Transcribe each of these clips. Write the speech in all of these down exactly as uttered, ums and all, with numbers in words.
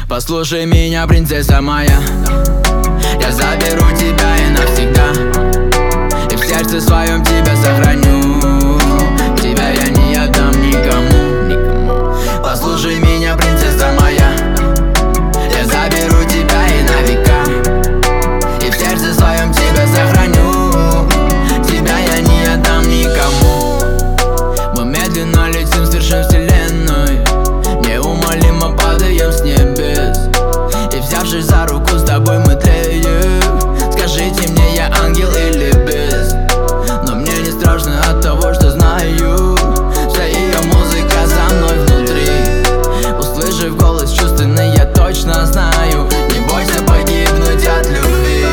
Послушай меня, принцесса моя, я заберу тебя и навсегда, и в сердце своем тебя сохраню. Тебя я не отдам никому, никому. Послушай меня, принцесса моя, я заберу тебя и на века, и в сердце своем тебя сохраню. Тебя я не отдам никому. Мы медленно летим с вершин вселенной, неумолимо падаем с небес, и взявшись за руку с тобой мы тлеем. Скажите мне, я ангел или бес? Но мне не страшно от того, что знаю, вся ее музыка за мной внутри. Услышав голос чувственный, я точно знаю, не бойся погибнуть от любви.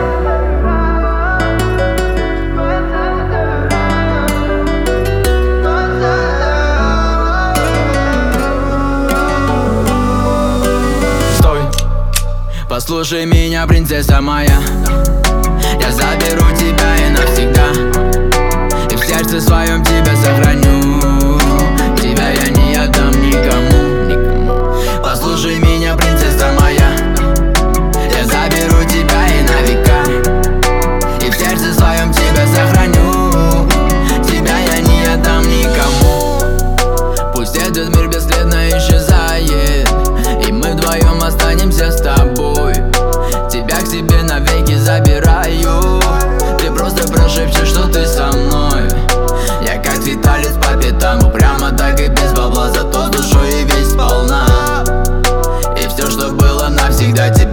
Послушай меня, принцесса моя, я заберу тебя и навсегда, и в сердце своем тебя сохраню. Тебя я не отдам никому, никому. Послушай меня, принцесса моя, я заберу тебя и на века, и в сердце своем тебя сохраню. Тебя я не отдам никому. Пусть этот мир бесследно исчезает, и мы вдвоем останемся с тобой. Тебя к себе навеки забираю. Ты просто прошепчешь, что ты со мной. Я как цветалец по пятам, упрямо так и без бабла, зато с душой и весь сполна. И все, что было, навсегда тебе